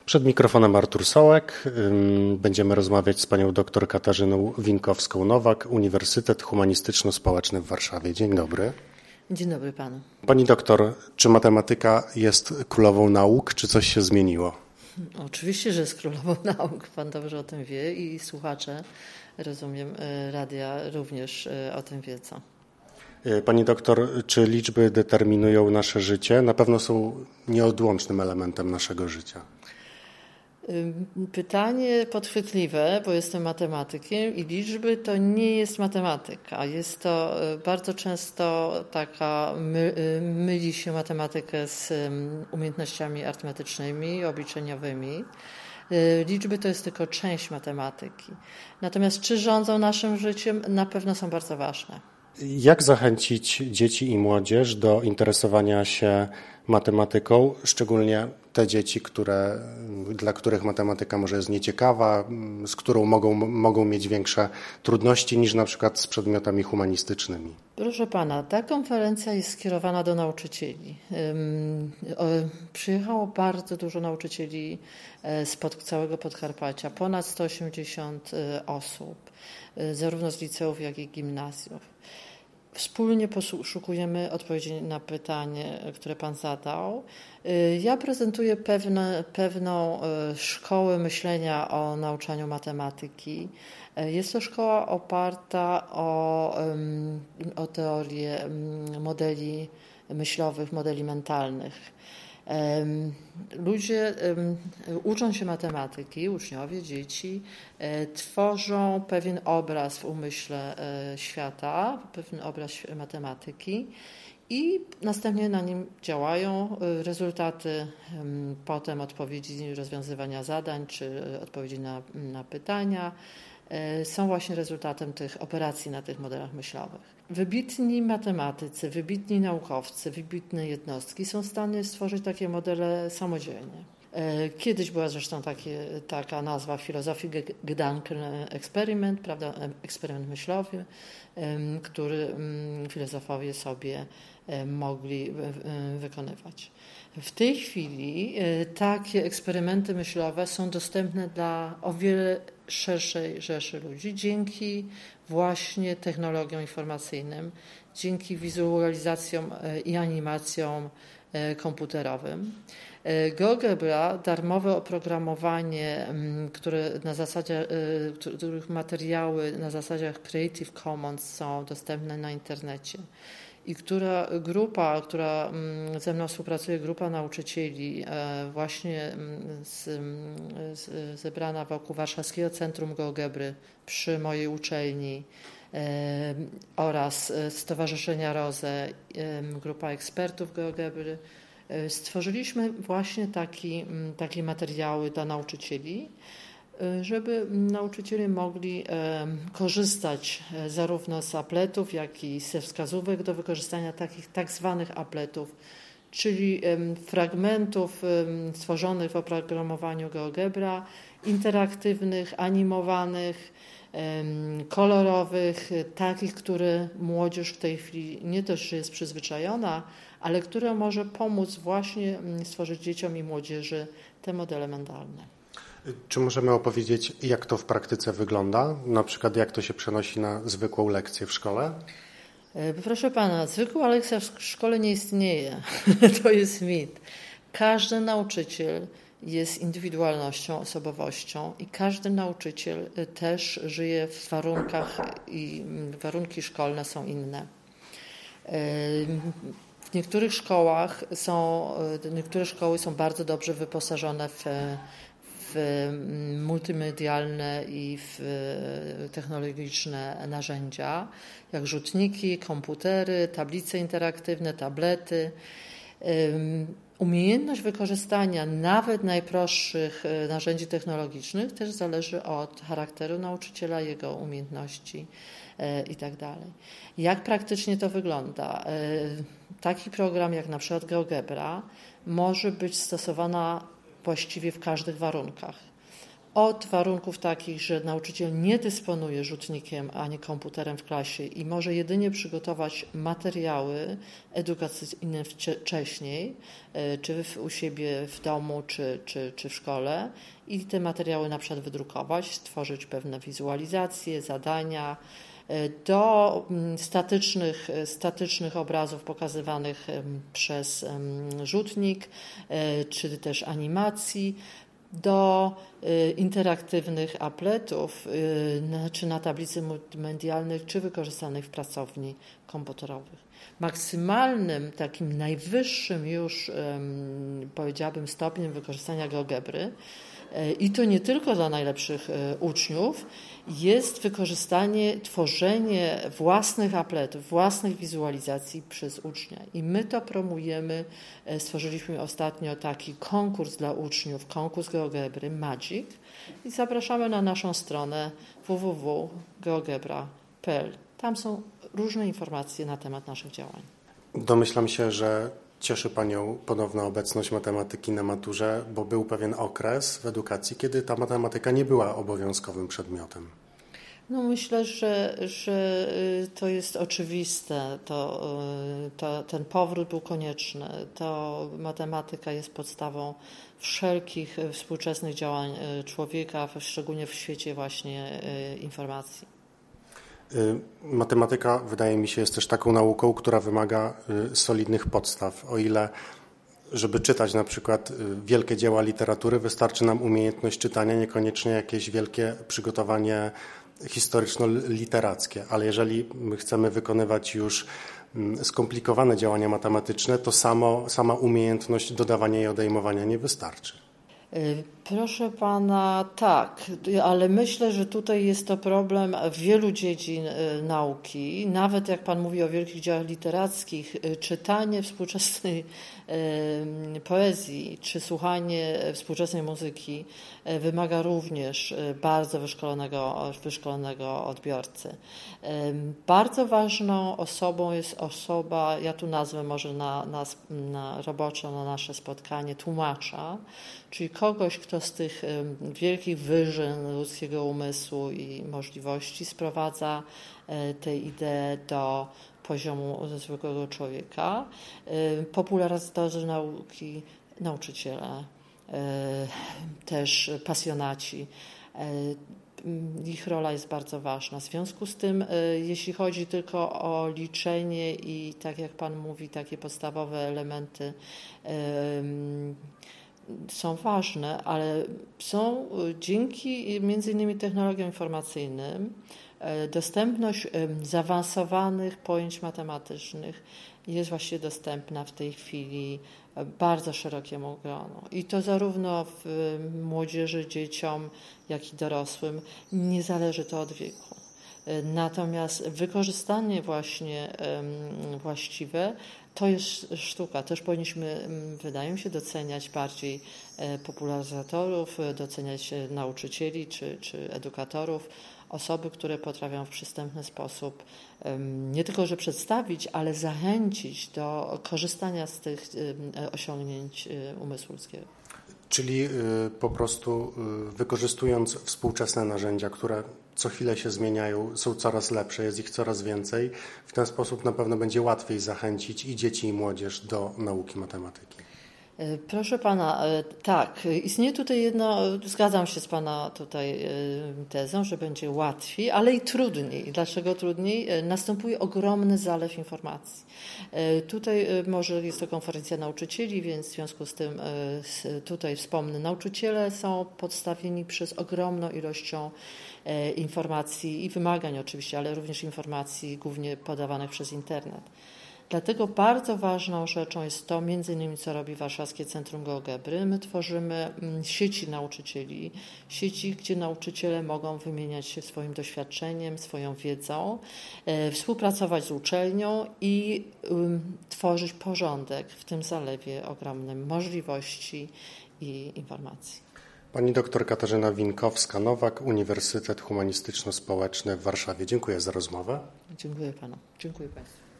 Przed mikrofonem Artur Sołek. Będziemy rozmawiać z panią dr Katarzyną Winkowską-Nowak, Uniwersytet Humanistyczno-Społeczny w Warszawie. Dzień dobry. Dzień dobry panu. Pani doktor, czy matematyka jest królową nauk, czy coś się zmieniło? Oczywiście, że jest królową nauk. Pan dobrze o tym wie i słuchacze, rozumiem, radia również o tym wiedzą. Pani doktor, czy liczby determinują nasze życie? Na pewno są nieodłącznym elementem naszego życia. Pytanie podchwytliwe, bo jestem matematykiem i liczby to nie jest matematyka. Jest to bardzo często myli się matematykę z umiejętnościami arytmetycznymi, obliczeniowymi. Liczby to jest tylko część matematyki. Natomiast czy rządzą naszym życiem? Na pewno są bardzo ważne. Jak zachęcić dzieci i młodzież do interesowania się matematyką, szczególnie te dzieci, dla których matematyka może jest nieciekawa, z którą mogą mieć większe trudności niż na przykład z przedmiotami humanistycznymi? Proszę pana, ta konferencja jest skierowana do nauczycieli. Przyjechało bardzo dużo nauczycieli z całego Podkarpacia, ponad 180 osób, zarówno z liceów, jak i gimnazjów. Wspólnie poszukujemy odpowiedzi na pytanie, które pan zadał. Ja prezentuję pewną szkołę myślenia o nauczaniu matematyki. Jest to szkoła oparta o teorię modeli myślowych, modeli mentalnych. Ludzie uczą się matematyki, uczniowie, dzieci, tworzą pewien obraz w umyśle świata, pewien obraz matematyki i następnie na nim działają. Rezultaty, potem odpowiedzi, rozwiązywania zadań czy odpowiedzi na pytania są właśnie rezultatem tych operacji na tych modelach myślowych. Wybitni matematycy, wybitni naukowcy, wybitne jednostki są w stanie stworzyć takie modele samodzielnie. Kiedyś była zresztą taka nazwa w filozofii Gedankeneksperyment, prawda, eksperyment myślowy, który filozofowie sobie mogli wykonywać. W tej chwili takie eksperymenty myślowe są dostępne dla o wiele szerszej rzeszy ludzi dzięki właśnie technologiom informacyjnym, dzięki wizualizacjom i animacjom komputerowym. GeoGebra, darmowe oprogramowanie, których materiały na zasadach Creative Commons są dostępne na internecie i która ze mną współpracuje, grupa nauczycieli właśnie zebrana wokół Warszawskiego Centrum GeoGebry przy mojej uczelni oraz Stowarzyszenia ROZE, grupa ekspertów GeoGebry, stworzyliśmy właśnie takie materiały dla nauczycieli, żeby nauczyciele mogli korzystać zarówno z apletów, jak i ze wskazówek do wykorzystania takich tak zwanych apletów, czyli fragmentów stworzonych w oprogramowaniu GeoGebra, interaktywnych, animowanych, kolorowych, takich, które młodzież w tej chwili nie też jest przyzwyczajona, ale które może pomóc właśnie stworzyć dzieciom i młodzieży te modele mentalne. Czy możemy opowiedzieć, jak to w praktyce wygląda? Na przykład jak to się przenosi na zwykłą lekcję w szkole? Proszę pana, zwykła lekcja w szkole nie istnieje. To jest mit. Każdy nauczyciel jest indywidualnością, osobowością i każdy nauczyciel też żyje w warunkach i warunki szkolne są inne. Niektóre szkoły są bardzo dobrze wyposażone w multimedialne i w technologiczne narzędzia, jak rzutniki, komputery, tablice interaktywne, tablety. Umiejętność wykorzystania nawet najprostszych narzędzi technologicznych też zależy od charakteru nauczyciela, jego umiejętności itd. Jak praktycznie to wygląda? Taki program jak na przykład GeoGebra może być stosowana właściwie w każdych warunkach. od warunków takich, że nauczyciel nie dysponuje rzutnikiem ani komputerem w klasie i może jedynie przygotować materiały edukacyjne wcześniej, czy u siebie w domu, czy w szkole i te materiały na przykład wydrukować, stworzyć pewne wizualizacje, zadania, do statycznych obrazów pokazywanych przez rzutnik, czy też animacji, do interaktywnych apletów, czy na tablicy multimedialnych, czy wykorzystanych w pracowni komputerowych. Maksymalnym, takim najwyższym już, powiedziałabym, stopniem wykorzystania GeoGebry, i to nie tylko dla najlepszych uczniów, jest wykorzystanie, tworzenie własnych apletów, własnych wizualizacji przez ucznia. I my to promujemy. Stworzyliśmy ostatnio taki konkurs dla uczniów, konkurs GeoGebry Magic i zapraszamy na naszą stronę www.geogebra.pl. Tam są różne informacje na temat naszych działań. Domyślam się, że cieszy Panią ponowna obecność matematyki na maturze, bo był pewien okres w edukacji, kiedy ta matematyka nie była obowiązkowym przedmiotem. No myślę, że to jest oczywiste. Ten powrót był konieczny. To matematyka jest podstawą wszelkich współczesnych działań człowieka, szczególnie w świecie właśnie informacji. Matematyka, wydaje mi się, jest też taką nauką, która wymaga solidnych podstaw. O ile, żeby czytać na przykład wielkie dzieła literatury, wystarczy nam umiejętność czytania, niekoniecznie jakieś wielkie przygotowanie historyczno-literackie. Ale jeżeli my chcemy wykonywać już skomplikowane działania matematyczne, to sama umiejętność dodawania i odejmowania nie wystarczy. Proszę pana, tak, ale myślę, że tutaj jest to problem wielu dziedzin nauki. Nawet jak pan mówi o wielkich dziełach literackich, czytanie współczesnej poezji czy słuchanie współczesnej muzyki wymaga również bardzo wyszkolonego odbiorcy. Bardzo ważną osobą jest osoba, ja tu nazwę może na roboczo, na nasze spotkanie, tłumacza, czyli kogoś, kto z tych wielkich wyżyn ludzkiego umysłu i możliwości sprowadza tę ideę do poziomu zwykłego człowieka. Popularyzatorzy nauki, nauczyciele, też pasjonaci. Ich rola jest bardzo ważna. W związku z tym, jeśli chodzi tylko o liczenie i tak jak pan mówi, takie podstawowe elementy są ważne, ale są dzięki między innymi technologiom informacyjnym dostępność zaawansowanych pojęć matematycznych jest właściwie dostępna w tej chwili bardzo szerokiemu gronu. I to zarówno w młodzieży, dzieciom, jak i dorosłym. Nie zależy to od wieku. Natomiast wykorzystanie właśnie właściwe to jest sztuka. Też powinniśmy, wydaje mi się, doceniać bardziej popularyzatorów, doceniać nauczycieli czy edukatorów, osoby, które potrafią w przystępny sposób nie tylko, że przedstawić, ale zachęcić do korzystania z tych osiągnięć umysłu ludzkiego. Czyli po prostu wykorzystując współczesne narzędzia, które co chwilę się zmieniają, są coraz lepsze, jest ich coraz więcej, w ten sposób na pewno będzie łatwiej zachęcić i dzieci, i młodzież do nauki matematyki. Proszę pana, tak, istnieje tutaj zgadzam się z pana tutaj tezą, że będzie łatwiej, ale i trudniej. Dlaczego trudniej? Następuje ogromny zalew informacji. Tutaj może jest to konferencja nauczycieli, więc w związku z tym tutaj wspomnę, nauczyciele są podstawieni przez ogromną ilością informacji i wymagań oczywiście, ale również informacji głównie podawanych przez internet. Dlatego bardzo ważną rzeczą jest to, między innymi co robi Warszawskie Centrum GeoGebry. My tworzymy sieci nauczycieli, sieci, gdzie nauczyciele mogą wymieniać się swoim doświadczeniem, swoją wiedzą, współpracować z uczelnią i tworzyć porządek w tym zalewie ogromnym możliwości i informacji. Pani doktor Katarzyna Winkowska-Nowak, Uniwersytet Humanistyczno-Społeczny w Warszawie. Dziękuję za rozmowę. Dziękuję panu. Dziękuję państwu.